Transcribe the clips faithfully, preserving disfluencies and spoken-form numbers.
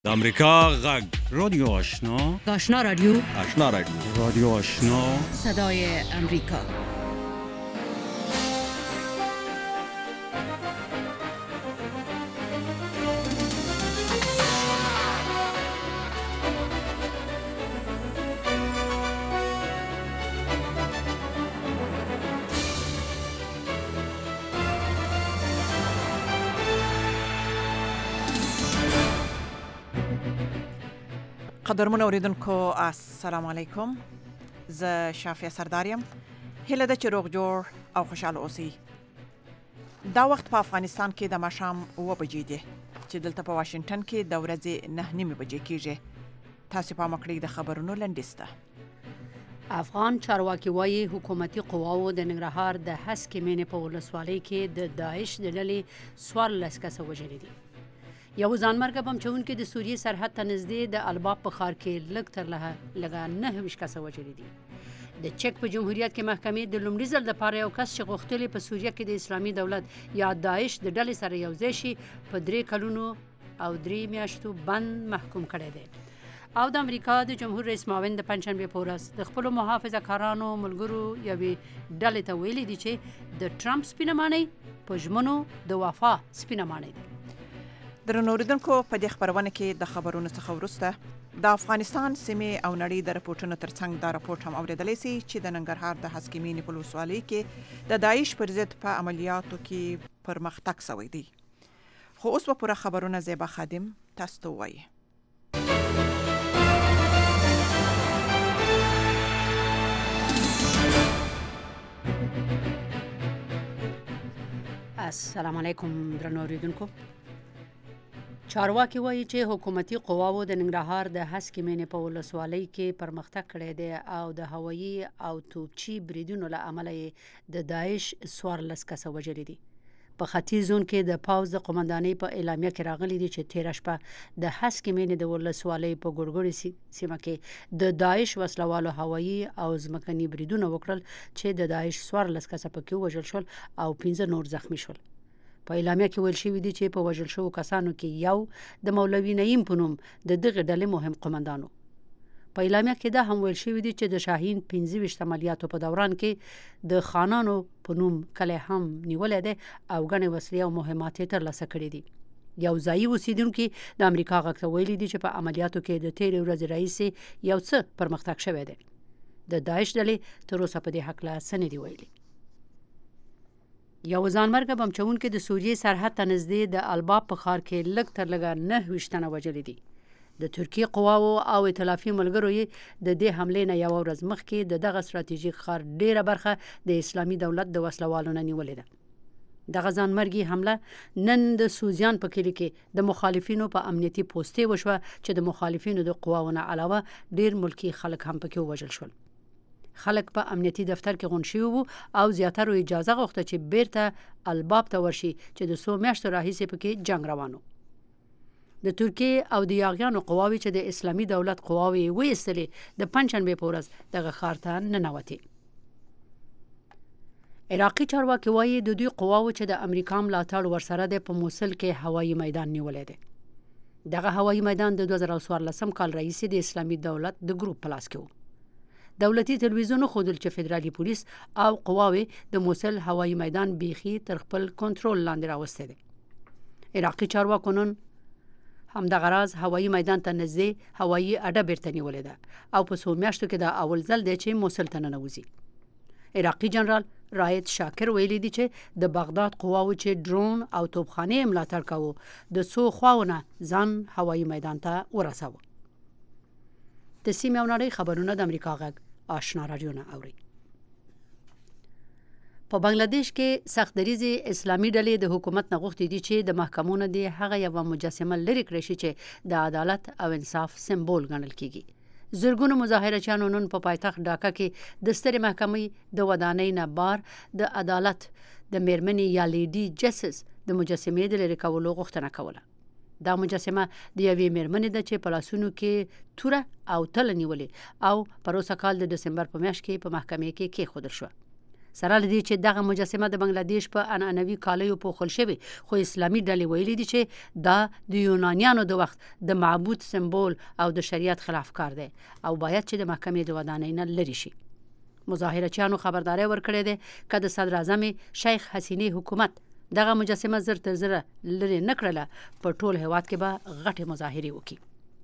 د امریکا غږ رادیو آشنا آشنا رادیو آشنا رادیو رادیو آشنا صدای امریکا. قدرمن اوریدونکو السلام علیکم. ز شافیه سرداریم. هله د چروغ جوړ او خوشاله اوسئ. دا وخت په افغانستان کې د ماښام اوه بجې دي چې دلته په واشنگټن کې د ورځې نه نیمې بجې کېږي. تاسو په مکړی د خبرونو لنډیسته. افغان چارواکي وايي حکومتي قواو د ننګرهار د هسکې مینې په ولسوالۍ کې د داعش د ډلې څوارلس کسه وژلي دي. یو ځانمرګه بم چونکې د سوریې سرحد ته نږدې د الباب په ښار کې لږ تر لږه لږه نهه ویشت کسه وژلي دي. د چک په جمهوریت کې محکمې د لومړي ځل لپاره یو کس چې غوښتلې په سوریه کې د اسلامي دولت یا داعش د ډلې سره یوځای شي په درې کلونو او درې میاشتو بند محکوم کړی دی. او د امریکا د جمهور رئیس معاون د پنجشنبې په ورځ د خپلو محافظه کارانو ملګرو یوې ډلې ته ویلي دي چې د ټرمپ سپینه ماڼۍ په ژمنو د وفا سپینه ماڼۍ ده. درنو اوریدونکو په دې خبرونه کې د خبرونو څخه وروسته د افغانستان سیمې او نړۍ د راپورټونو ترڅنګ دا راپورټ هم اوریدلی سي چې د ننګرهار د هسکې مینې په ولسوالۍ کې د داعش پر ضد په عملیاتو کې پرمختګ شوی دی. خو اوس به پوره خبرونه زیبا خادم تاسو ته ووایي. السلام علیکم درنو اوریدونکو. چارواکي وایي چې حکومتي قواو د ننګرهار د هسکې مینې په ولسوالۍ کې پرمختګ کړی دی او د هوایي او توپچي بریدونو له امله یې د داعش څوارلس کسه وژلي دي. په ختیځ زون کې د پوځ د قومندانۍ په اعلامیه کې راغلي دي چې تېره شپه د هسکې مینې د ولسوالۍ په ګورګوړې سیمه کې د داعش وسلوالو هوایي او ځمکني بریدونه وکړل چې د داعش څوارلس کسه پکې ووژل شول او پنځه نور زخمی شول. په اعلامیه کې ویل شوي دي چې په وژل شوو کسانو کې یو د مولوي نعیم په نوم د دغه ډلې مهم قومندانو. په اعلامیه کې دا هم ویل شوي دي چې د شاهین پنځه ویشت عملیاتو په دوران کې د خانانو په نوم کلی هم نیولی دی او ګڼې وسلې او مهمات یې ترلاسه کړي دي. یو ځایي اوسیدونکي د امریکا غږ ته ویلي دي چې په عملیاتو کې د تېرې ورځې راهیسې یو څه پرمختګ شوی دی. د داعش ډلې تر اوسه په دې هکله څه نه دي ویلي. یو ځانمرګه بم چونکې د سوریې سرحد ته نږدې د الباب په ښار کې لږ تر لږه نهه ویشت تنه وژلي دي. د ترکیې قواو او ائتلافي ملګرو یې د دې حملې نه یوه ورځ مخکې د دغه ستراتیژیک ښار ډیره برخه د اسلامي دولت د وسلوالو نه نیولې ده. دغه ځانمرګي حمله نن د سوزیان په کلي کې د مخالفینو په امنیتي پوستې وشوه چې د مخالفینو د قواو نه علاوه ډیر ملکی خلک هم پکې ووژل شول. خلک په امنیتي دفتر کې غونډ شوي وو او زیاترو اجازه غوښته چې بیرته الباب ته ورشي چې د څو میاشتو راهیسې پکې جنګ روان و. د ترکیې او د یاغیانو قواوې چې د اسلامي دولت قواوې یې ویستلې د پنجشنبې په ورځ دغه ښار ته ننوتې. عراقي چارواکي وایي د دوی قواوو چې د امریکا ملاتړ ورسره دی په موصل کې هوایي میدان نیولی دی. دغه هوایي میدان د دوه زره څوارلسم کال راهیسې د اسلامي دولت د ګروپ په لاس کې و. دولتي تلویزیون ښودل چې فدرالي پولیس او قواوې د موصل هوایي میدان بیخي تر خپل کنټرول لاندې راوستی دی. عراقي چارواکو نن همدغه راز هوایي میدان ته نږدې هوایي اډه بیرته نیولې ده او په څو میاشتو کې دا اول ځل دی چې موصل ته ننوځي. عراقي جنرال راید شاکر ویلي دي چې د بغداد قواو چې ډرون او توپخانې ملاتړ کوو د څو خواو نه ځان هوایي میدان ته ورساوه. د سیمې او نړۍ خبرونه د امریکا غږ آشنا رادیو نه اوري. په بنگلاديش کې سخت دریځې اسلامي ډلې د حکومت نه غوښتي دي چې د محکمو نه د هغه یوه مجسمه لرې کړی شي چې د عدالت او انصاف سمبول ګڼل کیږي. زرګونو مظاهرچیانو نن په پایتخت ډاکا کې د سترې محکمې د ودانۍ نه بار د عدالت د میرمنې یا لیډي جسټس د مجسمې د لرې کولو غوښتنه کوله. دا مجسمه د یوې میرمنې ده چې په لاسونو کې توره او تله نیولې او پروسه کال د دسمبر په میاشت کې په محکمې کې کېښودل شوه. سره له دې چې دغه مجسمه د بنگلاديش په عنعنوي کالیو پوښل شوې، خو اسلامي ډلې ویلي دي چې دا د یونانیانو د وخت د معبود سمبول او د شریعت خلاف کار دی او باید چې د محکمې د ودانۍ نه لرې شي. مظاهرچیانو خبرداري ورکړې ده که د صدر اعظم شیخ حسینې حکومت دغه مجسمه زر تر زره لرې نه کړله، په ټول هیواد کې به غټې مظاهرې وکړي.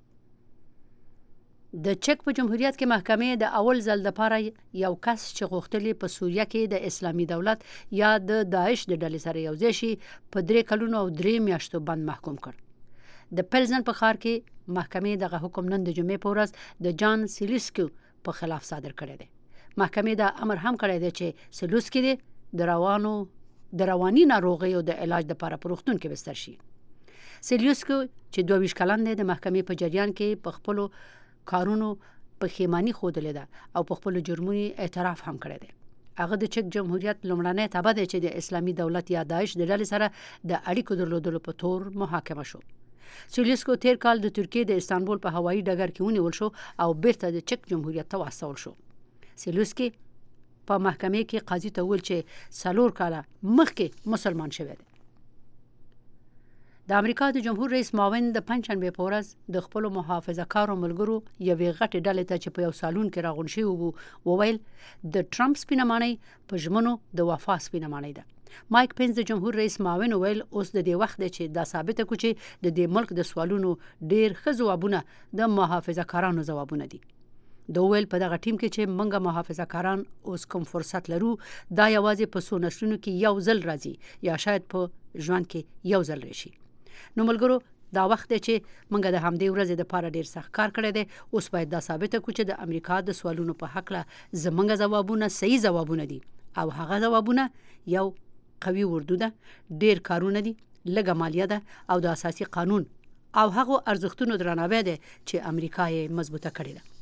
د چک په جمهوریت کې محکمې د اول ځل لپاره یو کس چې غوښتلی په سوریه کې د اسلامي دولت یا د داعش د ډلې سره یوځای شي په درې کلونو او درې میاشتو بند محکوم کړ. د پلزن په ښار کې محکمې دغه حکم نن د جمعې په ورځ د جان سیلیسکو په خلاف صادر کړی دی. محکمې دا امر هم کړی دی چې سیلیسکو دی د روانو د رواني ناروغیو د علاج لپاره په روغتون کې بستر شي. سیلیسکو چې دوه ویشت کلن دی د محکمې په جریان کې په خپلو کارونو پښیماني ښودلې ده او په خپلو جرمونو اعتراف هم کړی دی. هغه د چک جمهوریت لومړنی تابع دی چې د اسلامي دولت یا داعش د ډلې سره د اړیکو درلودلو په تور محاکمه شو. سیلیسکو تیر کال د ترکیې د استانبول په هوایي ډګر کې ونیول شو او بیرته د چک جمهوریت ته واستول شو. سیلیسکو په محکمې کې قاضي ته وویل چې څلور کاله مخکې مسلمان شوی دی. د امریکا د جمهور رئیس معاون د پنجشنبې په ورځ د خپلو محافظه کارو ملګرو یوې غټې ډلې ته چې په یو سالون کې راغونډ شوي وو وویل د ټرمپ سپینه ماڼۍ په ژمنو د وفا سپینه ماڼۍ ده. مایک پینس د جمهور رئیس معاون وویل اوس د دې وخت دی چې دا ثابته کړو چې د دې ملک د سوالونو ډېر ښه ځوابونه د محافظه کارانو ځوابونه دي. د ویل په دغه ټیم کې چې منګه محافظه کاران اوس کوم فرصت لرو دا یوازې په څو نسلونو کې یو ځل راځي یا شاید په ژوند کې یو ځل راشي. نو ملګرو دا وخت دی چې موږ د همدې ورځې دپاره ډېر سخت کار کړی دی. اوس باید دا ثابته کړو چې د امریکا د سوالونو په هکله زموږ ځوابونه صحیح ځوابونه دي او هغه ځوابونه یو قوي اردو ده، ډېر کارونه دي، لږه مالیه ده او د اساسي قانون او هغو ارزښتونو درناوی دی چې امریکا یې مضبوطه کړې ده.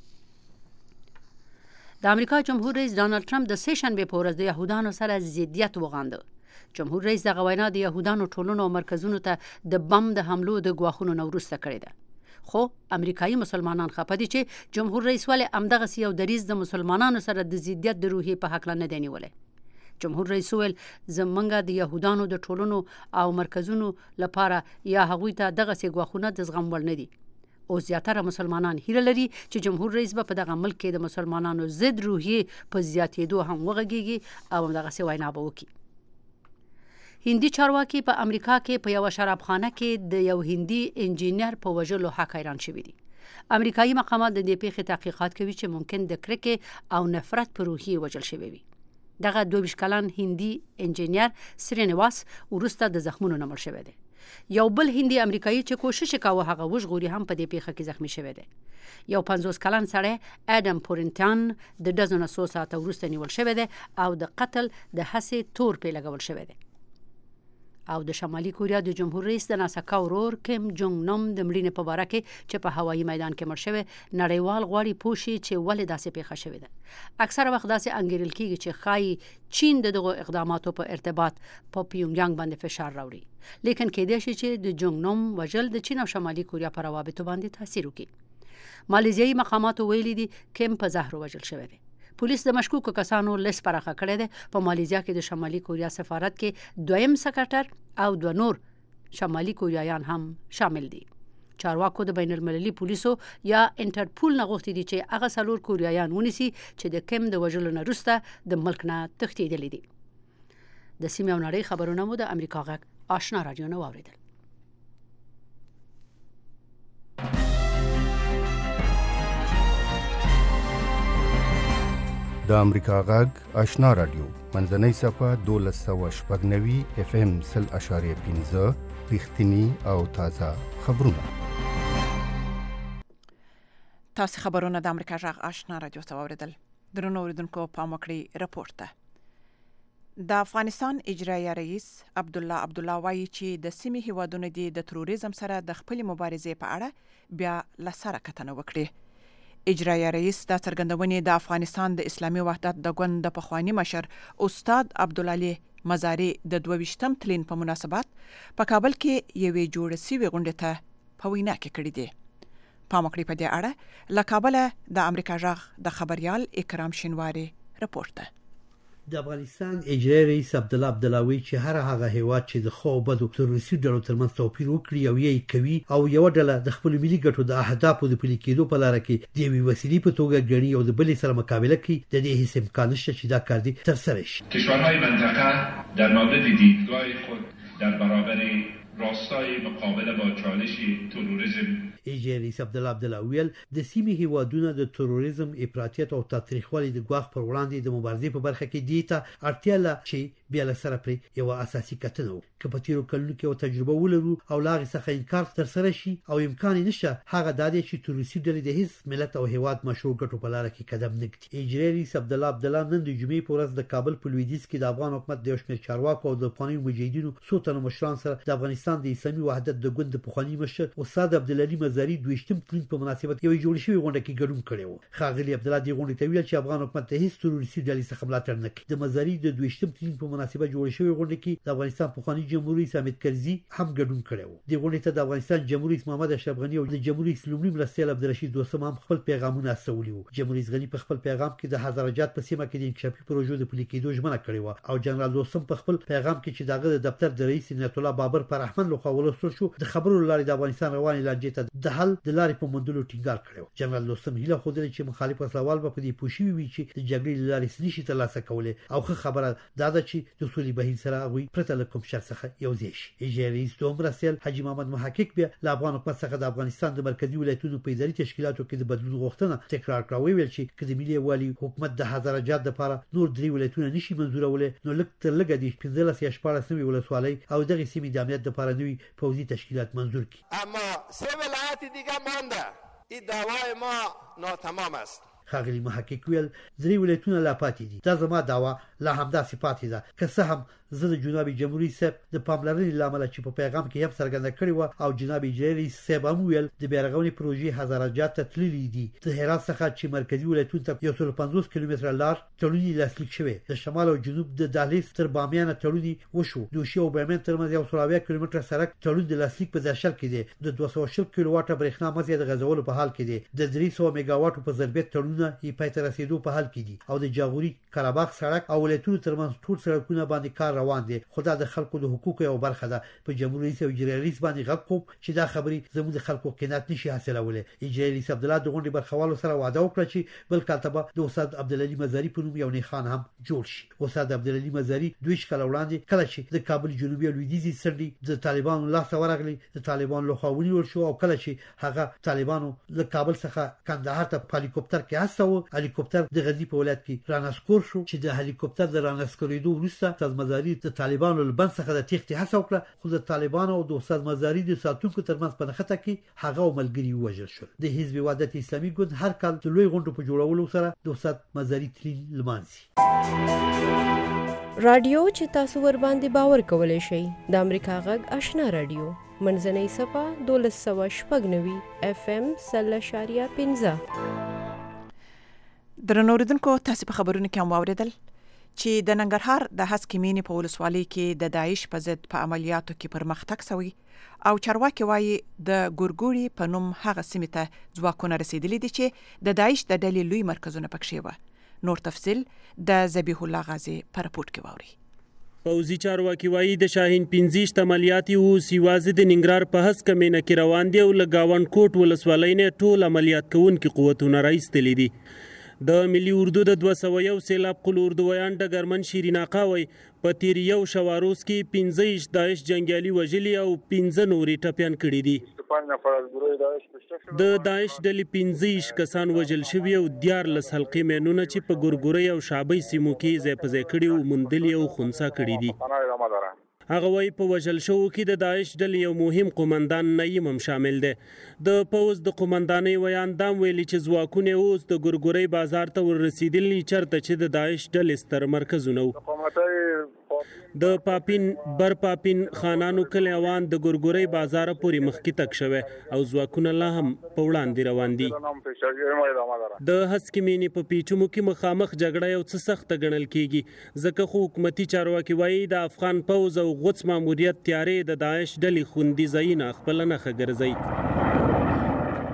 د امریکا جمهور رئیس ډانلډ ټرمپ د سه شنبې په ورځ د یهودانو سره ضدیت وغانده. جمهور رئیس دغه وینا د یهودانو ټولنو او مرکزونو ته د بم د حملو د ګواښونو نه وروسته کړې ده. خو امریکایي مسلمانان خفه دي چې جمهور رئیس ولې همدغسې یو دریځ د مسلمانانو سره د ضدیت د روحیې په هکله نه دی نیولی. جمهور رئیس وویل زمونږ د یهودانو د ټولنو او مرکزونو لپاره یا هغوی ته دغسې ګواښونه د زغم وړ نه دي. اوس زیاتره مسلمانان هیله لري چې جمهور رئیس به په دغه ملک کې د مسلمانانو ضد روحیې په زیاتېدو هم وغږیږي او همدغسې وینا به وکړي. هندي چارواکي په امریکا کې په یوه شرابخانه کې د یو هندي انجینر په وژلو حق حیران شوي دي. امریکایي مقامات د دې پیښې تحقیقات کوي چې ممکن د کرکې او نفرت په روحیې وژل شوی وي. دغه دوه ویشت کلن هندي انجینر سرینواس وروسته د زخمونو نه مړ شوی دی. یو بل هندي امریکایي چې کوشش کاوه هغه وژغوري هم په دې پیښه کې زخمی شوی دی. یو پنځوس کلن سړی اډم پورنټان د ډزو نه څو ساعته وروسته نیول شوی دی او د قتل د هڅې تور پرې لګول شوی دی. او د شمالي کوریا د جمهور رئیس د ناسکا ورور کیم جونګ نوم د مړینې په باره کې چې په هوایي میدان کې مړ شوی نړیوال غواړي پوه شي چې ولې داسې پیښه شوې ده. اکثره وخت داسې انګیرل کېږي چې ښایي چین د دغو اقداماتو په ارتباط په پیونګیانګ باندې فشار راوړي، لیکن کېدای شي چې د جونګ نوم وژل د چین او شمالي کوریا په روابطو باندې تاثیر وکړي. مالیزیایي مقاماتو ویلي دي کیم په زهر وژل شوی دی. پولیس د مشکوکو کسانو لیست پراخه کړی دی. په مالیزیا کې د شمالي کوریا سفارت کې دویم سکرټر او دوه نور شمالي کوریایان هم شامل دي. چارواکو د بین المللي پولیسو یا انټرپول نه غوښتي دي چې هغه څلور کوریایان ونیسي چې د کیم د وژلو نه وروسته د ملک نه تښتېدلي دي. د سیمې او نړۍ خبرونه مو د امریکا غږ آشنا راډیو نه واورېدل. د امریکا غږ آشنا رادیو منځنۍ صفحه دولس سوه شپږ نوي اف ام سل اشاریه پنځه رښتیني او تازه خبرونه. تاسو خبرونه د امریکا غږ آشنا رادیو ته واوریدل. درنو اوریدونکو پام وکړئ رپورت ته. د افغانستان اجرایي رئیس عبدالله عبدالله وایي چې د سیمې هیوادونو د تروریزم سره د خپلې مبارزې په اړه بیا له سره کتنه وکړي. اجرایي رئیس دا څرګندونې د افغانستان د اسلامي وحدت د ګوند د پخواني مشر استاد عبدالعلي مزاري د دوه ویشتم تلین په مناسبت په کابل کې یوې جوړه سوې غونډې ته په وینا کې کړي دي. پام وکړئ په دې اړه له کابله د امریکا غږ د خبريال اکرام شینواری رپورت ده. د افغانستان اجرایي رئیس عبدالله عبدالله چې هر هغه هیواد چې د خو بدو تروریستي ډلو ترمنځ توپیر وکړي او یې کوي او یو ډله د خپل ملي ګټو د اهدافو د پلي کېدو په لار کې د یوې وسیلې په توګه ګڼي او د بلې سره مقابله کوي، د دې هیڅ امکان نشته چې دا کار دې ترسره شي. کشورهای منطقه در مورد دیدگاه خود در برابر راستای مقابله با چالش تروریسم ایجی رئیس عبدالله عبدالله ویل د سیمې هیوادونه د تروریزم، افراطیت او تاریخوالي د ګواښ پر وړاندې د مبارزې په برخه کې دي ته اړتیا لري چې بیا له سره پرې یو اساسي کتنه وکړي. که په تیرو کلونو کې یو تجربه ولرو او لاغې څخه انکار ترسره شي او امکان نشته، هغه دا دی چې تروریستي ډلې د هیڅ ملت او هیواد مشروع ګټو په لار کې قدم نه ږدي. ایجی رئیس عبدالله عبدالله نن د جمعې په ورځ د کابل په لویدیځ کې د افغان حکومت د یو شمېر چارواکو او د افغاني مجاهدینو څو تنو مشران سره د افغانستان د اسلامي وحدت د ګوند پخواني مشر استاد عبدالعلي مزاري دویشتم تلین په مناسبت یو جوړ شوی غونډه کې ګډون کړی و. ښاغلي عبدالله دې غونډې ته ویل چې افغان حکومت د هیڅ تروریستي ډلې څخه ملاتړ نه کوي. د مزاري د دویشتم تلین په مناسبت جوړ شوی غونډه کې د افغانستان پخواني جمهور رئیس حامد کرزي هم ګډون کړی و. د غونډې ته د افغانستان جمهور رئیس محمد اشرف غني او د جمهور رئیس لومړي مرستیال عبدالرشید دوستم هم خپل پیغامونه استولي وو. جمهور رئیس غني په خپل پیغام کې د هزارجات په سیمه کې د انکشافي پروژو د پلي کېدو ژمنه کړې و او جنرال دوستم په خپل پیغام کې چې دغه د دفتر د رئیس عنایت الله بابر پر رحمان لخوا ولوستل شو، د خبرو لارې د افغانستان رواني لانجې ته د حل د لارې په موندلو ټینګار کړو. جنرال دوستم هیله خوده چې مخالف وسلوال په دې پوښي وي چې د جګړې لارې سنشي ترلاسه کولای او خه خبره دا ده چې د سولې بهیر سره غوي پرته له کوم شخص څخه یو ځای شي. ایجی رئیس دوم رسول حاجی محمد محقق بیا له افغان حکومت څخه د افغانستان د مرکزی ولایتونو په اداري تشکیلاتو کې د بدلون غوښتنه تکرار کړو، ویل چې کله ملي والي حکومت د هزارجات لپاره نور درې ولایتونه نشي منزورولای، نو لکه تر لګه د پنځلس یا شپږ سوي ولسوالۍ او دغه سیمې د امنیت لپاره نوي پوځي تشکیلات منزور کړي. اما سه ولایت دیگه مانده. این دعوای ما ناتمام است. ښاغلي محقق ویل درې ولایتونه لا پاتې دي. دا زما دعوا لا همداسې پاتې ده، که څه هم زه د جناب جمهوریت صاحب د پاملرنې له امله چې په پیغام کې هم څرګنده کړې وه او جناب اجرایي رئیس صاحب هم ویل د بیارغونې پروژې هزارجات ته تللي دي. د هرات څخه چې مرکزي ولایتونو ته یو سل پنځوس کیلومتره لار تړون لاسلیک شوی، د شمال او جنوب د دهلیز تر بامیان تړون وشو، د دوشي او بامیان ترمنځ یو سل اویا کیلومتره سړک تړون د لاسلیک په درشل کې دی، د دوه سوه شل کیلو واټه برېښنا مزي د غځولو په حال کې دی، د درې سوه میگا واټو په ضربیت تړونونه یې پای ته رسیدو په حال کې دي او د جاغوري قرهباغ سړک او ولایتونو ترمنځ ټول سړکونه باندې کار روان دي. خدا د خلکو د حقوقو یو برخه ده. په جمهور رئیس او اجرایي رئیس باندې غږ کوم چې دا خبرې زموږ د خلکو قناعت نشي حاصلولی. اجرایي رئیس عبدالله د غونډې برخوالو سره وعده وکړه چې بل کال ته د استاد عبدالعلي مزاري په نوم یو نښان هم جوړ شي. استاد عبدالعلي مزاري دویش کال وړاندې کله چې د کابل جنوبي او لویدیځي څنډې د طالبانو لاسته ورغلي، د طالبانو لخوا ونیول شو او کله چې هغه طالبانو له کابل څخه کندهار ته په هلیکوپټر کې هڅاوه، هلیکوپټر د غزني په ولایت کې رانسکور شو چې د هلیکوپټر د رانسکورېدو وروسته استاد مزاري د طالبانو له بند څخه د تېښتې هڅه وکړه، خو د طالبانو او د استاد مزاري د ساتونکو ترمنځ په نښته کې هغه او ملګري ووژل شول. د حزب وحدت اسلامي ګوند هر کال د لوی غونډو په جوړولو سره د استاد مزاري تلین لمانځي. رادیو چې تاسو ور باندې باور کولای شئ د امریکا غږ آشنا رادیو منځنۍ صفه دولس سوه شپږ نوي اف ام سل اشاریه پنځه. درنو اوریدونکو، تاسو په خبرونو کې هم واوریدل چې د ننګرهار د هسکې مینې په ولسوالۍ کې د داعش په ضد په عملیاتو کې پرمختګ شوی او چارواکي وایي د ګورګوري په نوم هغه سیمې ته ځواکونه رسیدلي دي چې د داعش د ډلې لوی مرکزونه پکښې وه. نور تفصیل د ذبیح الله غازي په رپورټ کې واوري. پوځي چارواکي وایي د شاهین پنځه عملیات اوس یوازې د ننګرهار په هسکه مینه کې روان دي او له ګاونډ کوټ ولسوالۍ نه ټول عملیات کوونکي قوتونه راایستلي دي. د ملي اردو د دوه سوه یو سیلاب قل اردویان ډګرمن شیرین آقا وایي په تیر یو شواروز کې پنځه داعش جنګیالي وژلي او پنځه نورې ټپیان کړي دي. د داعش ډلې پنځه کسان وژل شوي او دیارلس حلقې مینونه چې په ګورګورۍ او شابۍ سیمو کې ځای په ځای کړي او موندلي او خنثی کړي دي. هغه وایي په وژل شوو کې د داعش ډلې یو مهم قومندان نعیم هم شامل دی. د پوځ د قومندانۍ ویان دام ویلي چې ځواکونه اوس د ګورګورۍ بازار ته ورسېدلي چېرته چې د داعش ډلې ستر مرکزونه وو. د پاپین بر پاپین خانانو کلی اوان د ګورګورۍ بازار پورې مخکې تک شوی او ځواکونه لا هم په وړاندې روان دي. د هسکې مینې په پیچمو کې مخامخ جګړه یو څه سخته ګڼل کیږي ځکه خو حکومتي چارواکي وایي د افغان پوځ او غوڅ ماموریت تیارې د داعش ډلې خوندي ځایونه خپله نښه ګرځوي.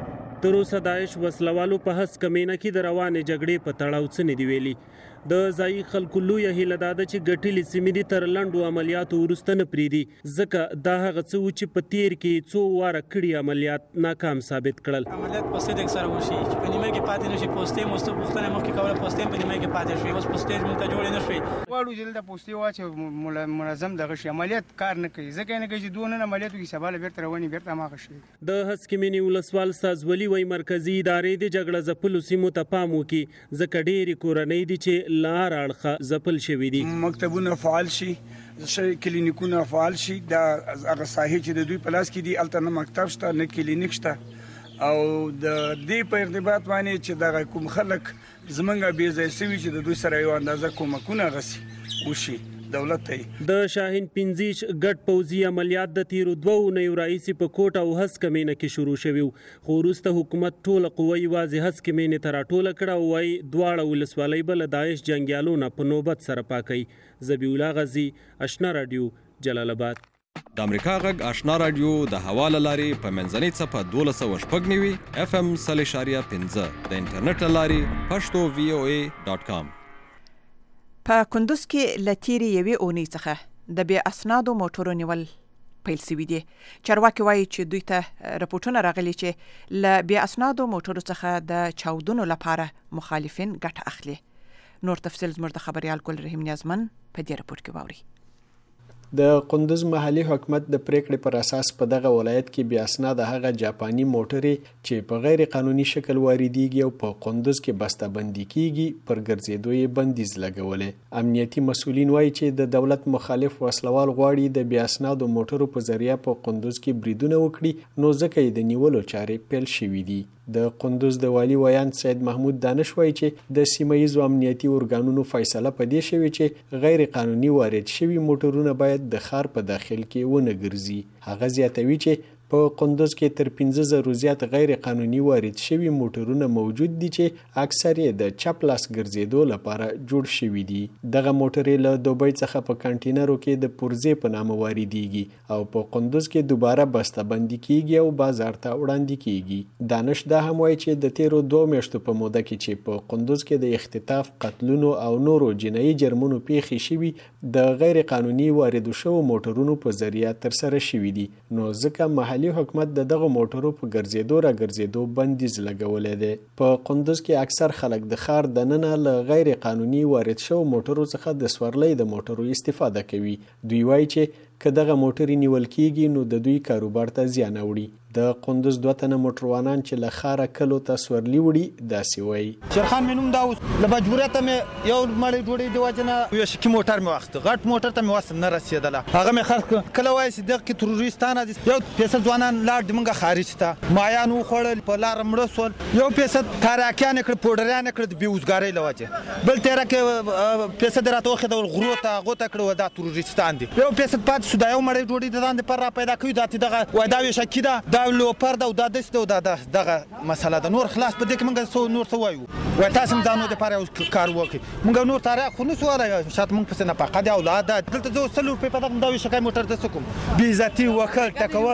تر اوسه داعش وسلوالو په هسک مینه کې د روانې جګړې په تړاو څه نه دی ویلي. د ځایي خلکو لویه هیله دا ده چې ګټلې سیمې دي تر لنډو عملیاتو وروسته نه پرېږدي، ځکه دا هغه څه و چې په تیر کې څو واره کړي عملیات ناکام ثابت کړل. عملیات په صدق سره وشي چې په نیمه کې پاتې نشي. پوستې مو ستو پوښتنه مخکې کوله، پوستې په نیمه کې پاتې شوې، اوس پوستې موږ ته جوړې نه شوې. غواړو چې دلته پوستې واچو منظم دغه شي، عملیات کار نه کوي، ځکه نه کوي چې دوه نن عملیاتو کې سبا له بیرته رواني بیرته هماغه شي. د هسک مینې ولسوال استاد ولی وایي مرکزي ادارې د جګړه ځپلو سیمو ته پام وکړي، ځکه ډېرې کورنۍ دي چې لار اړخه ځپل شوي دي. مکتبونه فعال شي، کلینیکونه فعال شي، دا هغه ساحې چې د دوی په لاس کې دي هلته نه مکتب شته نه کلینیک شته، او د دې په ارتباط باندې چې دغه کوم خلک زمونږ بې ځای سوي چې د دوی سره یو اندازه کومکونه غسي وشي دولت ته. د شاهین پنځیش ګډ پوځي عملیات د تیرو دوه اونیو راهیسې په کوټ او هسک مینه کې شروع شوي وو، خو وروسته حکومت ټوله قوه یوازې هسک مینې ته راټوله کړه او وایي دواړه ولسوالۍ به له داعش جنګیالو نه په نوبت سره پاکوي. ذبیح الله غازي، آشنا راډیو، جلال آباد. د امریکا غږ آشنا راډیو د هوا له لارې په منځنۍ څپه دولس سوه شپږ نوي اف ام سل اشاریه پنځه، د انټرنیټ له لارې پښتو وی او ای ډاټ کام. په کندوز کې له تیرې یوې اونۍ څخه د بې اسنادو موټرو نیول پیل شوي دي. چارواکي وایي چې دوی ته رپورټونه راغلي چې له بې اسنادو موټرو څخه د چاودنو لپاره مخالفین ګټه اخلي. نور تفصیل زموږ د خبريال ګل رحیم نیازمن په دې رپورټ کې واوري. د قندوز محلي حکومت د پریکړې پر اساس په دغه ولایت کې بیا اسناد هغه جاپاني موټرې چې په غیر قانوني شکل واردېږي او په قندوز کې بسته بندي کیږي پر ګرځېدو یې بندیز لګولې. امنیتي مسؤلین وایي چې د دولت مخالف وسلوال غواړي د بیا اسنادو موټرو په ذریعہ په قندوز کې بریدونه وکړي، نو ځکه یې د نیولو چارې پیل شوې دي. د قندوز د والی ویاند سید محمود دانش وایي چې د سیمه ییزو امنیتي ارګانونو فیصله په دې شوې چې غیر قانوني وارد شوي موټرونه باید د ښار په داخل کې ونه ګرځي. هغه زیاتوي چې په قندوز کې تر پنځه زره زیات غیر قانوني وارد شوي موټرونه موجود دي چې اکثر یې د چپ لاس ګرځېدو لپاره جوړ شوي دي. دغه موټرې له دوبۍ څخه په کنټینرو کې د پرزې په نامه واردېږي او په قندوز کې دوباره بسته بندي کیږي او بازار ته وړاندې کیږي. دانش دا هم وایي چې د تیرو دوه میاشتو په موده کې چې په قندوز کې د اختطاف، قتلونو او نورو جنایي جرمونو پیښې شوي د غیر قانوني واردو شوو موټرونو په ذریعہ ترسره شوي دي، نو ځکه محلي حکومت د دغه موټرو په ګرځېدو را ګرځېدو بندیز لګولی دی. په قندوز کې اکثر خلک د ښار دننه له غیر قانوني وارد شوو موټرو څخه د سورلۍ د موټرو استفاده کوي. دوی وایي چې که دغه موټرې نیول کیږي نو د دوی کاروبار ته زیان اوړي. د قندوز دوه تنه موټروانان چې له ښاره کلو ته سورلي وړي داسې وایي. شیرخان مې نوم دا اوس له مجبوریته مې یو مړۍ ډوډۍ د وجې نه یو شکي موټر مې واخیسته، غټ موټر ته مې وس نه رسېدله، هغه مې خرڅ کړ. کله وایي چې دغه کې تروریستان دي، یو فیصد ځوانان لاړ د موږ خارج ته مایان وخوړل، په لاره مړه سول، یو فیصد تاراکیان یې کړ، پوډریان یې کړ د بېوزګارۍ له وجې، بل تېره کې فیصد یې راته وښودل غرو ته هغو ته کړه دا تروریستان دي، یو فیصد پاتې شو. دا یو مړۍ ډوډۍ د ځان دپاره را پیدا کوي، دا دغه وایي دا یو شکي ده، دا لوپر ده او دا داسې ده او دا دغه مسله ده. نور خلاص په دې کې موږ نور څه وایو، وایي تاسې هم دا نو دپاره یو کار وکړئ. موږ نور تاریخ خو نسو ویلی، شاید موږ پسې نفقه دي اولاد ده. دلته زه اوس څلور روپۍ په دغه دا یو شکی موټر زه څه کوم؟ بې عزتي وکړ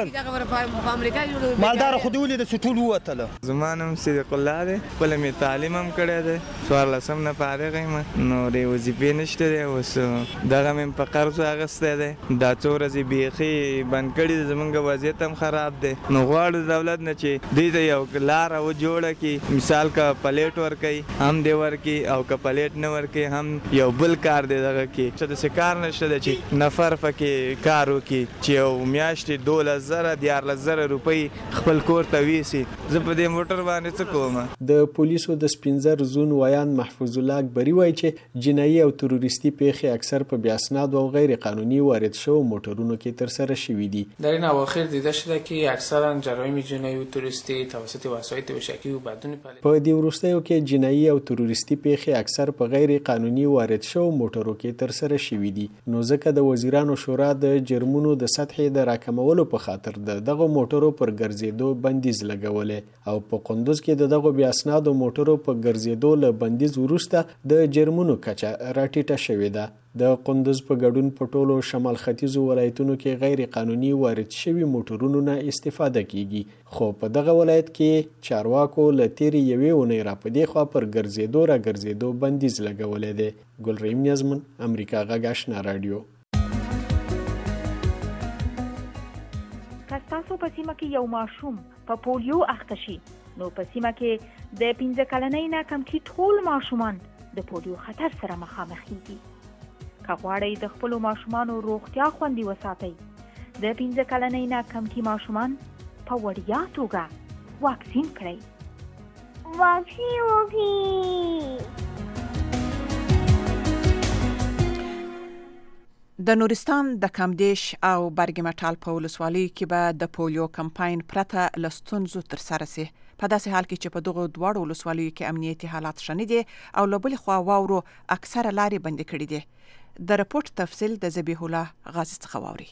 ټکول، مالداره خو دې ولیده چې ټول ووتله. زما نوم صدیق الله دی، خپله مې تعلیم هم کړی دی، څوارلسم نه فارغ یم، نورې وظیفې نشته دی. اوس دغه مې په قرض اخیستی دی، دا څو ورځې بیخي بند کړي دي، زمونږ وضعیت هم خراب دی. نو غواړو دولت نه چې دوی ته یو لاره وجوړه کړي، مثال که پلیټ ورکوي هم دې ورکړي او که پلیټ نه ورکوي هم یو بل کار دی دغه کې، چې داسې کار نشته دی چې نفر پکې کار وکړي چې یو میاشتې دولس زره دیارلس زره روپۍ خپل کور ته ویسي. زه په دې موټر باندې څه کوم؟ د پولیسو د سپین زر زون ویان محفوظ الله اکبري وایي چې جنایي او تروریستي پیښې اکثر په بې اسنادو او غیر قانوني وارد شوو موټرونو کې ترسره شوي دي. در این اواخر دیده شده که اکثرا جرایم جنایی و تروریستی توسط وسایط وشکی و بدون پلیت. په دې وروستیو کې جنایي او تروریستي پیښې اکثر په غیر قانوني وارد شوو موټرو کې ترسره شوي دي، نو ځکه د وزیرانو شورا د جرمونو د سطحې د راکمولو په خاطر د دغه موټرو پر ګرځېدو بندیز لګولی او په قندوز کې د دغه بې اسنادو موټرو په ګرځېدو له بندیز وروسته د جرمونو کچه راټیټه شوې ده. د قندوز په ګډون په ټولو شمال ختیځو ولایتونو کې غیر قانوني وارد شوي موټرونو نه استفاده کیږي، خو په دغه ولایت کې چارواکو له تیرې یوې اونۍ را په دې خوا پر ګرځېدو را ګرځېدو بندیز لګولی دی. ګلرحیم نیازمن، امریکا غږ آشنا راډیو. که ستاسو په سیمه کې یو ماشوم په پولیو اخته شي، نو په سیمه کې د پنځه کلنۍ نه کم کې ټول ماشومان د پولیو خطر سره مخامخ کیږي. که غواړئ د خپلو ماشومانو روغتیا خوندي وساتئ، د پنځه کلنۍ نه کم کې ماشومان په وړیا توګه واکسین کړئ. واکسین وکړئ. د نورستان د کامدیش او برګ مټال په ولسوالیو کې به د پولیو کمپاین پرته له ستونزو ترسره سي، په داسې حال کې چې په دغو دواړو ولسوالیو کې امنیتي حالات ښه نه دي او له بلې خوا واورو اکثره لارې بندې کړي دي. د رپورټ تفصیل د ذبیح الله غازي څخه واوري.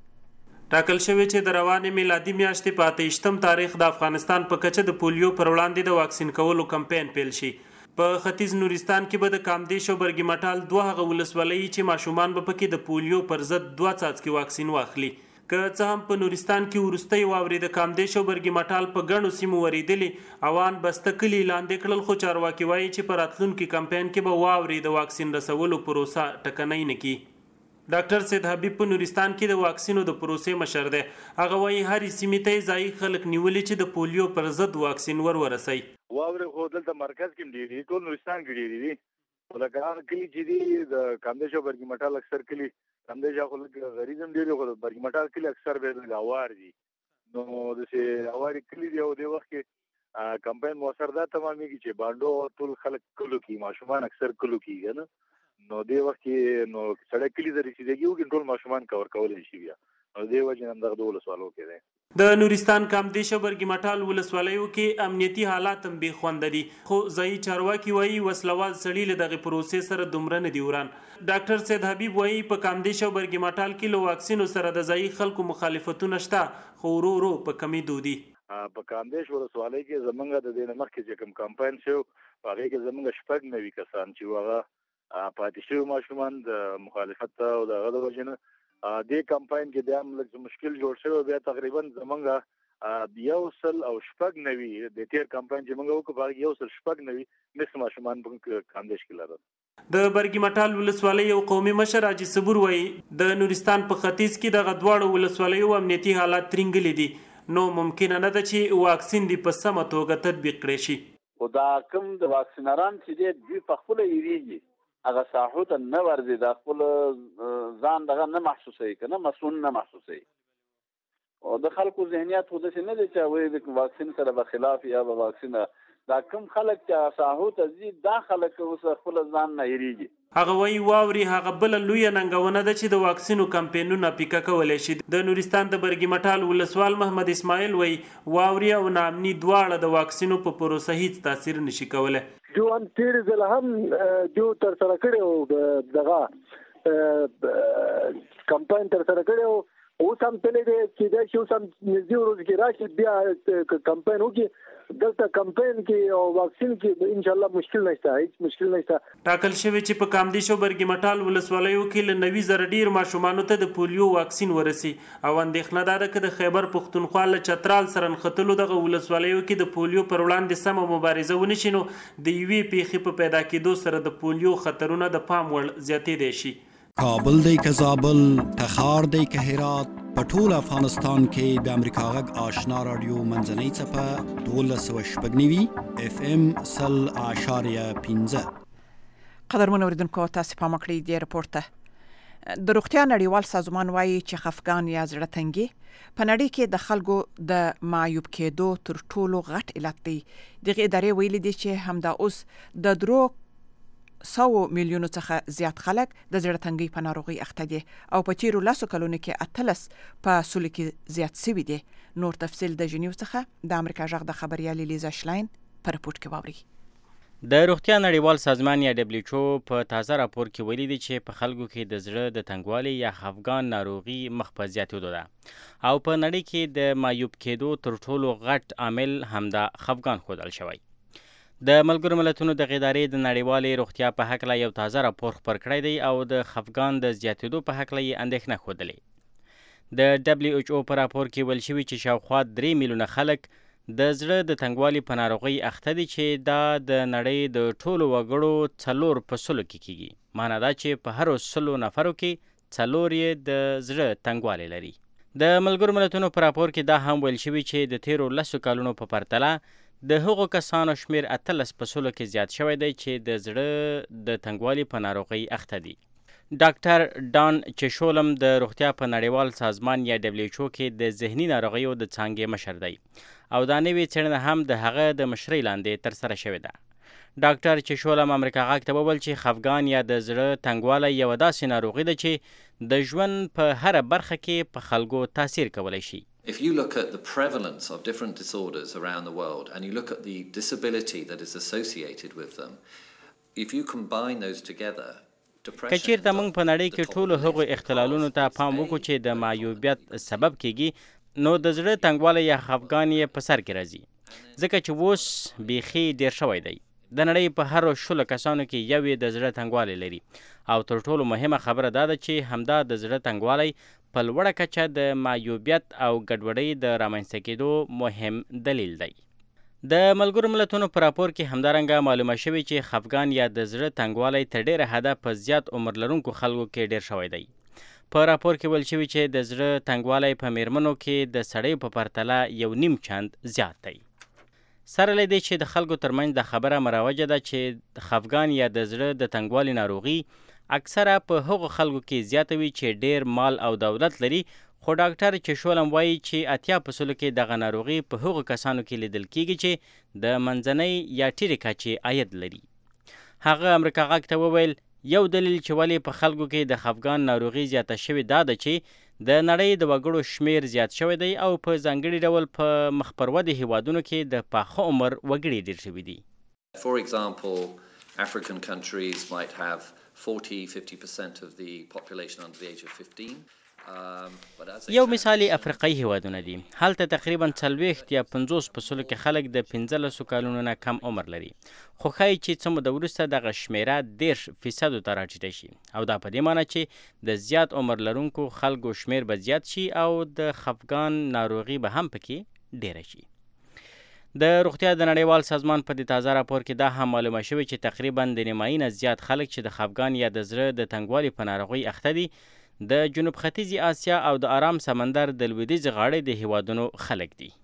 ټاکل شوی چې د روانې میلادي میاشتې په اته ویشتم تاریخ د افغانستان په کچه د پولیو پر وړاندې د واکسین کولو کمپاین پیل شي. په ختیځ نورستان کې به د کامدیش او برګ مټال دوه هغه ولسوالۍ چې ماشومان به پکې د پولیو پر ضد دوه څاڅکي واکسین واخلي. که څه هم په نورستان کې وروستۍ واورې د کامدیش او برګ مټال په ګڼو سیمو ورېدلې، اوان بسته کلي لاندې کړل، خو چارواکي وایي چې په راتلونکي کمپاین کې به واورې د واکسین رسولو پروسه ټکنۍ نه کړي. ډاکټر سید حبیب په نورستان کې د واکسینو د پروسې مشر دی. هغه وایي هرې سیمې ته ځایي خلک نیولي چې د پولیو پر ضد واکسین ور ورسوي. واورې خو دلته مرکز کې ډېرې دي، ټول نورستان کې ډېرې دي، خو لکه هغه کلي چې دي د کامدیش او برګ مټال اکثر کلي، کامدیش خو لږ غریب هم ډېر دي، خو د برګ مټال کلي اکثر به لږ هوار دي. نو داسې هوارې کلي دي او دې وخت کې کمپاین مؤثر دا تمامېږي چې بانډو ټول خلک کلو کې، ماشومان اکثر کلو کېږي نه، نو دې وخت کې نو سړی کلي ته رسېدګي وکړي ټول ماشومان کور کولی شي بیا، نو دې وجې نه همدغه د ولسوالو کې دی. د نورستان کامدیش او برګ مټال ولسوالیو کې امنیتي حالات هم بې خونده دي، خو ځایي چارواکي وایي وسلوال سړي له دغې پروسې سره دومره نه دي وران. ډاکټر سید حبیب وایي په کامدیش او برګ مټال کې له واکسینو سره د ځایي خلکو مخالفتونه شته، خو ورو ورو په کمېدو دي. په کامدیش ولسوالۍ کې زمونږ د دې نه مخکې چې کوم کمپاین شو په هغې کې زمونږ شپږ نوي کسان چې هغه پاتې شوي ماشومان د مخالفت او د هغه د وجې نه دې کمپاین کې بیا هم لږ مشکل جوړ شوی، بیا تقریبا زمونږ یو سل او شپږ نوي د تیر کمپاین چې موږ وکړو په هغې یو سل شپږ نوي مس ماشومان په کامدیش کې لرل. د برګ مټال ولسوالۍ یو قومي مشر حاجي صبور وایي د نورستان په ختیځ کې دغه دواړو ولسوالیو امنیتي حالات ترینګلي دي، نو ممکنه نه ده چې واکسین دې په سمه توګه تطبیق کړی شي. خو دا کوم د واکسینران چې دی دوی په خپله یېرېږي، هغه ساحو ته نه ورځي، د خپل ځان دغه نه محسوسوي، که نه مسؤل نه محسوسوي. او د خلکو ذهنیت خو داسې نه دی چې هغوی د واکسین سره به خلاف یا به واکسین، دا کوم خلک چې ساحو ته ځي دا خلک اوس خپل ځان نه یېرېږي. هغه وایي واورې هغه بله لویه ننګونه ده چې د واکسینو کمپینونه پیکه کولی شي. د نورستان د برګ مټال ولسوال محمد اسماعیل وایي واورې او ناامني دواړه د واکسینو په پروسه هیڅ تاثیر نشي کولی. جو هم تیر ځل هم جو تر سره کړی و دغه کمپاین تر سره کړی و، اوس هم تللی دی چې دا چې اوس هم نږدې ورځو کې راشي بیا کمپاین وکړي. دلته کمپاین کې او واکسین کې انشاءالله مشکل نشته، هیڅ مشکل نشته. ټاکل شوی چې په کامدیش او برګ مټال ولسوالیو کې له نوي زره ډېر ماشومانو ته د پولیو واکسین ورسي، او اندېښنه دا ده که د خیبر پښتونخوا له چترال سره نښتلو دغه ولسوالیو کې د پولیو پر وړاندې سمه مبارزه ونه شي، نو د یوې پیښې په پیدا کېدو سره د پولیو خطرونه د پام وړ زیاتېدی شي. کابل دی که زابل، تخار دی که هرات، په ټول افغانستان کې د امریکا غږ آشنا راډیو منځنۍ څپه دولس سوه شپږ نوي اف ام سل اعشاریه پنځه. قدرمنو اورېدونکو تاسې پام وکړئ دې رپورټ ته. د روغتیا نړیوال سازمان وایي چې خفګان یا زړه تنګي په نړۍ کې د خلکو د معیوب کېدو تر ټولو غټ علت دی. دغې ادارې ویلي دي چې همدا اوس د درو سوو میلیونو څخه زیات خلک د زړه تنګۍ په ناروغۍ اخته دي او په تیرو لسو کلونو کې اتلس په سلو کې زیات سوي دي. نور تفصیل د ژنیو څخه د امریکا غږ د خبریالې لیزا شلاین په رپورټ کې واورئ. د روغتیا نړیوال سازمان یا دبلیو ایچ او په تازه راپور کې ویلي دي چې په خلکو کې د زړه د تنګوالي یا خفګان ناروغي مخ په زیاتېدو ده او په نړۍ کې د معیوب کېدو تر ټولو غټ عامل همدا خفګان ښودل شوی. د ملګرو ملتونو د ادارې د نړیوالې روغتیا په هکله یو تازه راپور خپور کړی دی او د خفګان د زیاتېدو په هکله یې اندېښنه ښودلې. د دبلیو ایچ او په راپور کې ویل شوي چې شاوخوا درې میلیونه خلک د زړه د تنګوالي په ناروغۍ اخته دي چې دا د نړۍ د ټولو وګړو څلور په سلو کې کیږي. معنا دا چې په هرو سلو نفرو کې څلور یې د زړه تنګوالی لري. د ملګرو ملتونو په راپور کې دا هم ویل شوي چې د تیرو لسو کلونو په پرتله د هغو کسانو شمیر اتلس په سلو کې زیات شوی دی چې د زړه د تنګوالي په ناروغۍ اخته دي. ډاکټر ډان چشولم د روغتیا په نړیوال سازمان یا دبلیو ایچ او کې د ذهني ناروغیو د څانګې مشر دی او دا نوې څېړنه هم د هغه د مشرۍ لاندې ترسره شوې ده. ډاکټر چشولم امریکا غږ ته وویل چې خفګان یا د زړه تنګوالی یوه داسې ناروغي ده چې د ژوند په هره برخه کې په خلکو تاثیر کولی شي. If you look at the prevalence of different disorders around the world and you look at the disability that is associated with them, if you combine those together, که چیرته موږ په نړۍ کې ټولو هغو اختلالونو ته پام وکړو چې د معیوبیت سبب کیږي نو د زړه تنګوالی یا خفګان یې په سر کې راځي ځکه چې اوس بیخي ډیر شوی دی. د نړۍ په هرو شلو کسانو کې یو یې د زړه تنګوالی لري او تر ټولو مهمه خبره دا ده چې همدا د زړه تنګوالی په لوړه کچه د معیوبیت او ګډوډۍ د رامنځته کېدو مهم دلیل دی. د ملګرو ملتونو په راپور کې همدارنګه معلومه شوې چې خفګان یا د زړه تنګوالی تر ډېره حده په زیات عمر لرونکو خلکو کې ډېر شوی دی. په راپور کې ویل شوي چې د زړه تنګوالی په میرمنو کې د سړیو په پرتله یو نیم چند زیات دی. سره له دې چې د خلکو ترمنځ د خبره مروجه ده چې خفګان یا د زړه د تنګوالي ناروغي اکثره په هغو خلکو کې زیاته وي چې ډېر مال او دولت لري، خو ډاکټر چشولم وایي چې اتیا په سلو کې دغه ناروغي په هغو کسانو کې لیدل کیږي چې د منځنۍ یا ټیټې کچې عاید لري. هغه امریکا غږ ته وویل یو دلیل چې ولې په خلکو کې د خفګان ناروغي زیاته شوې دا ده چې د نړۍ د وګړو شمیر زیات شوی دی او په ځانګړي ډول په مخ پر ودې هیوادونو کې د پاخه عمر وګړي ډېر شوي دي. For example, African countries might have forty to fifty percent of the population under the age of fifteen. یو مثال افریقایي هیوادونه دي. هلته تقریبا څلوېښت یا پنځوس په سلو کې خلک د پنځلسو کلونو نه کم عمر لري، خو ښایي چې څه موده وروسته دغه شمیره دېرش فیصدو ته راټیټه شي او دا په دې معنی چې د زیات عمر لرونکو خلکو شمیر به زیات شي او د خفګان ناروغي به هم پکې ډیره شي. د روغتیا د نړیوال سازمان په دې تازه راپور کې دا هم معلومه شوې چې تقریبا د نیمایي نه زیات خلک چې د خفګان یا د زړه د تنګوالي په ناروغۍ اخته دي د جنوب ختیځي آسیا او د آرام سمندر د لویدیځې غاړې د هیوادونو خلک دي.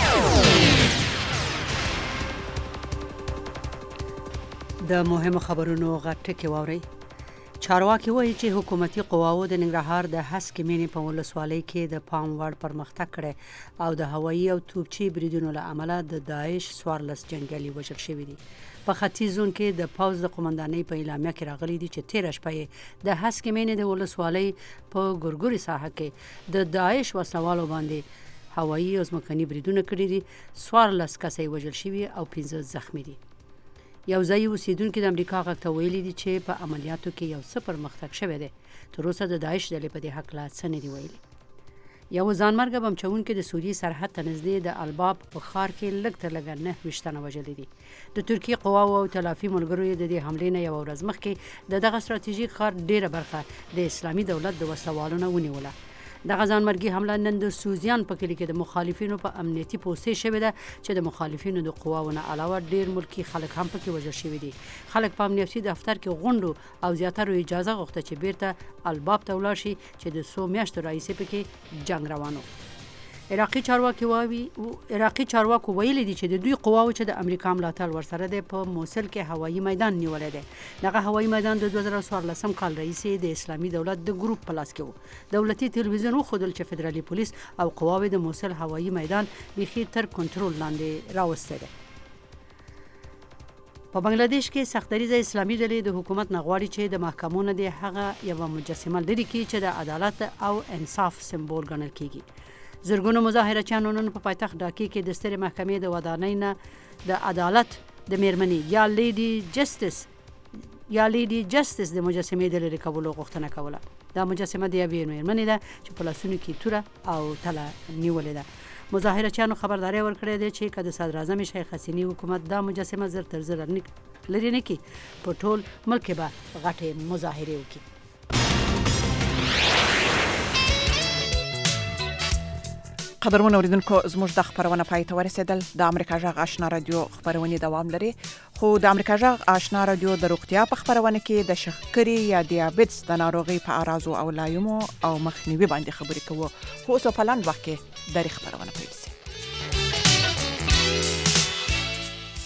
د مهمو خبرونو غټ ټکي واورئ. چارواکي وایي چې حکومتي قواوو د ننګرهار د هسکې مینې په ولسوالۍ کې د پام وړ پرمختګ کړی او د هوایي او توپچي بریدونو له امله د داعش څوارلس جنګیالي وژل شوي دي. په ختیځ زون کې د پوځ د قومندانۍ په اعلامیه کې راغلي دي چې تیره شپه یې د هسکې مینې د ولسوالۍ په ګورګوري ساحه کې د داعش وسلوالو باندې هوایي او ځمکني بریدونه کړي دي. څوارلس کسه یې وژل شوي او پنځه زخمي دي. یو ځایي اوسیدونکي د امریکا غږ ته ویلي دي چې په عملیاتو کې یو څه پرمختګ شوی دی. تر اوسه د داعش ډلې په دې هکله څه نه دي ویلي. یو ځانمرګه بم چونکي د سوریې سرحد ته نږدې د الباب په ښار کې لږ تر لږه نهه ویشت تنه وژلي دي. د ترکیې قواوو او تلافي ملګرو یې د دې حملې نه یوه ورځ مخکې د دغه ستراتیژیک ښار ډیره برخه د اسلامي دولت د وسلوالو نه ونیوله. دغه ځانمرګي حمله نن د سوزیان په کلي کې د مخالفینو په امنیتي پوستې شوې ده چې د مخالفینو د قواو نه علاوه ډیر ملکي خلک هم پکې وژل شوي دي. خلک په امنیتي دفتر کې غونډو او زیاترو اجازه غوښته چې بیرته الباب ته ولاړ شي چې د څو میاشتو راهیسې پکې جنګ روان و. عراقي چارواکي واوي عراقي چارواکو ویلي دي چې د دوی قواو چې د امریکا ملاتړ ورسره دی په موصل کې هوایي میدان نیولی دی. دغه هوایي میدان د دوه زره څوارلسم کال راهیسې د اسلامي دولت د ګروپ په لاس کې و. دولتي تلویزیون وښودل چې فدرالي پولیس او قواوې د موصل هوایي میدان بیخي تر کنټرول لاندې راوستی دی. په بنگلاديش کې سختدریزه اسلامي ډلې د حکومت نه غواړي چې د محکمو نه د هغه یوه مجسمه لرې کړي چې د عدالت او انصاف سمبول ګڼل کیږي. زرګونو مظاهرچیانو نن په پایتخت ډاکې کې د سترې محکمې د ودانۍ نه د عدالت د میرمنې یا لیډي جسټس یا لیډي جسټس د مجسمې د لرې کولو غوښتنه کوله. دا مجسمه د یوې میرمنې ده چې په لاسونو کې توره او تله نیولې ده. مظاهرچیانو خبرداري ورکړې ده چې کله صدر اعظم شیخ حسینی حکومت دا مجسمه زر تر زر لري نه کی په ټول ملک به غټه مظاهره وکړي. قدرمن اوریدونکو زموږ د خبرونه پای ته ورسېدل. د امریکا جغ آشنا رادیو خبرونه دوام لري، خو د امریکا جغ آشنا رادیو د روغتیا په خبرونه کې د شکرې یا دیابېټس د ناروغي په اعراض او علایمو او مخنیوي باندې خبرې کوو. خو اوس په لاندې وخت کې د خبرونه پیل شي.